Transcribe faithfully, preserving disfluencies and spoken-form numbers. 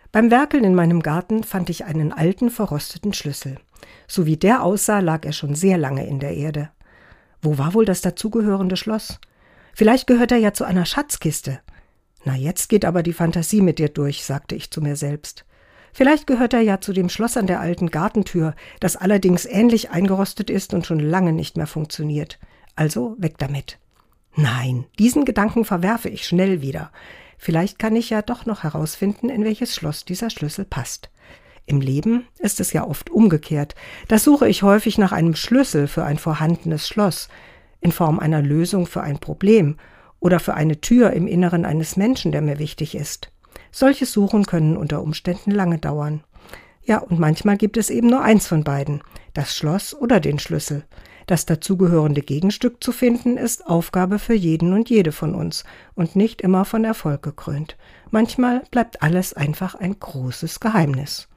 Beim Werkeln in meinem Garten fand ich einen alten, verrosteten Schlüssel. So wie der aussah, lag er schon sehr lange in der Erde. Wo war wohl das dazugehörende Schloss? Vielleicht gehört er ja zu einer Schatzkiste. Na, jetzt geht aber die Fantasie mit dir durch, sagte ich zu mir selbst. Vielleicht gehört er ja zu dem Schloss an der alten Gartentür, das allerdings ähnlich eingerostet ist und schon lange nicht mehr funktioniert. Also weg damit. Nein, diesen Gedanken verwerfe ich schnell wieder. Vielleicht kann ich ja doch noch herausfinden, in welches Schloss dieser Schlüssel passt. Im Leben ist es ja oft umgekehrt. Da suche ich häufig nach einem Schlüssel für ein vorhandenes Schloss, in Form einer Lösung für ein Problem oder für eine Tür im Inneren eines Menschen, der mir wichtig ist. Solche Suchen können unter Umständen lange dauern. Ja, und manchmal gibt es eben nur eins von beiden, das Schloss oder den Schlüssel. Das dazugehörende Gegenstück zu finden, ist Aufgabe für jeden und jede von uns und nicht immer von Erfolg gekrönt. Manchmal bleibt alles einfach ein großes Geheimnis.